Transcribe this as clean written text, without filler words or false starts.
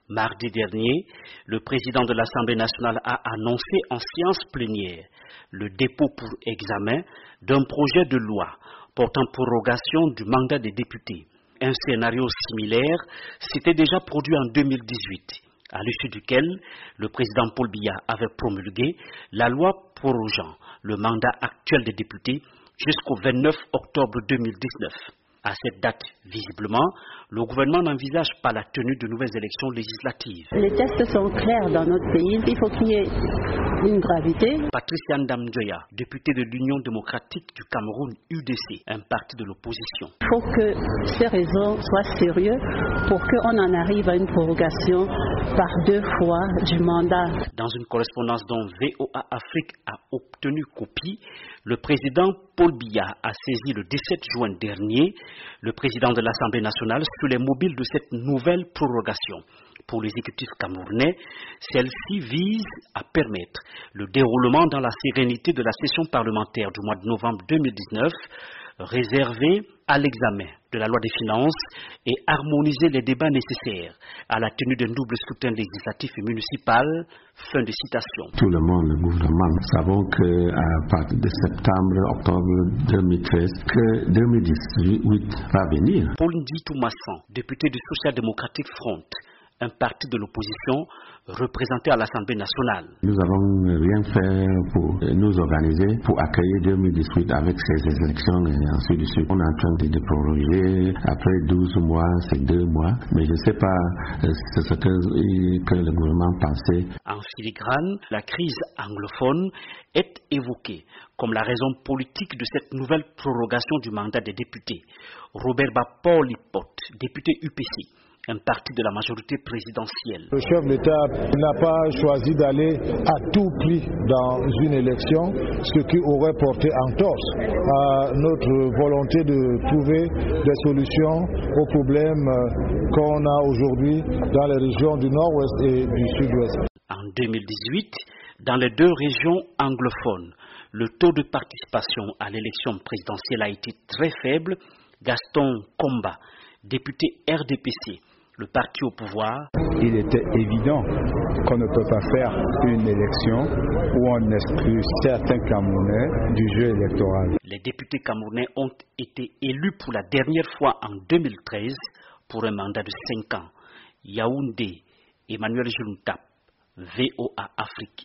Mardi dernier, le président de l'Assemblée nationale a annoncé en séance plénière le dépôt pour examen d'un projet de loi portant prorogation du mandat des députés. Un scénario similaire s'était déjà produit en 2018, à l'issue duquel le président Paul Biya avait promulgué la loi prorogeant le mandat actuel des députés jusqu'au 29 octobre 2019. À cette date, visiblement, le gouvernement n'envisage pas la tenue de nouvelles élections législatives. Les tests sont clairs dans notre pays. Il faut qu'il y ait une gravité. Patricia Ndamjoya, députée de l'Union démocratique du Cameroun, UDC, un parti de l'opposition. Il faut que ces raisons soient sérieuses pour qu'on en arrive à une prorogation par 2 fois du mandat. Dans une correspondance dont VOA Afrique a obtenu copie, le président Paul Biya a saisi le 17 juin dernier le président de l'Assemblée nationale sur les mobiles de cette nouvelle prorogation. Pour l'exécutif camerounais, celle-ci vise à permettre le déroulement dans la sérénité de la session parlementaire du mois de novembre 2019, réservée à l'examen de la loi des finances et harmoniser les débats nécessaires à la tenue d'un double scrutin législatif et municipal. Fin de citation. Tout le monde, le gouvernement, savons qu'à partir de septembre, octobre 2013, que 2018 va venir. Paul Nditou Massan, député du Social Democratic Front, un parti de l'opposition représenté à l'Assemblée nationale. Nous n'avons rien fait pour nous organiser, pour accueillir 2018 avec ces élections et ainsi de suite. On est en train de proroger, après 12 mois, c'est 2 mois, mais je ne sais pas ce que le gouvernement pensait. En filigrane, la crise anglophone est évoquée comme la raison politique de cette nouvelle prorogation du mandat des députés. Robert Bapor Lipote, député UPC, un parti de la majorité présidentielle. Le chef d'État n'a pas choisi d'aller à tout prix dans une élection, ce qui aurait porté entorse à notre volonté de trouver des solutions aux problèmes qu'on a aujourd'hui dans les régions du Nord-Ouest et du Sud-Ouest. En 2018, dans les 2 régions anglophones, le taux de participation à l'élection présidentielle a été très faible. Gaston Komba, député RDPC, le parti au pouvoir. Il était évident qu'on ne peut pas faire une élection où on exclut certains Camerounais du jeu électoral. Les députés camerounais ont été élus pour la dernière fois en 2013 pour un mandat de 5 ans. Yaoundé, Emmanuel Juntap, VOA Afrique.